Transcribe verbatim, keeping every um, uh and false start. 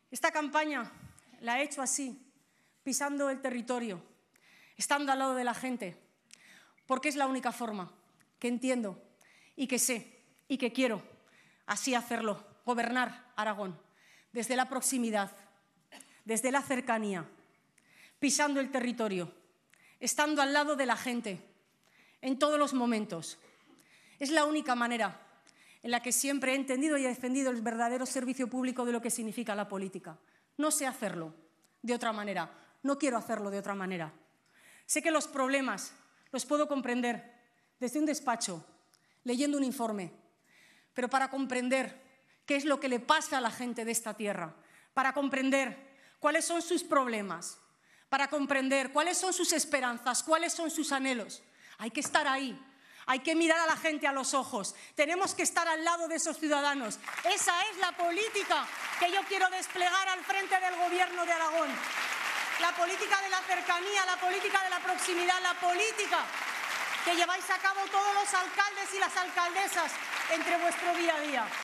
Esta campaña la he hecho así, pisando el territorio, estando al lado de la gente, porque es la única forma que entiendo y que sé y que quiero así hacerlo, gobernar Aragón, desde la proximidad, desde la cercanía, pisando el territorio, estando al lado de la gente, en todos los momentos. Es la única manera en la que siempre he entendido y he defendido el verdadero servicio público de lo que significa la política. No sé hacerlo de otra manera, no quiero hacerlo de otra manera. Sé que los problemas los puedo comprender desde un despacho, leyendo un informe, pero para comprender qué es lo que le pasa a la gente de esta tierra, para comprender cuáles son sus problemas, para comprender cuáles son sus esperanzas, cuáles son sus anhelos, hay que estar ahí. Hay que mirar a la gente a los ojos. Tenemos que estar al lado de esos ciudadanos. Esa es la política que yo quiero desplegar al frente del Gobierno de Aragón. La política de la cercanía, la política de la proximidad, la política que lleváis a cabo todos los alcaldes y las alcaldesas entre vuestro día a día.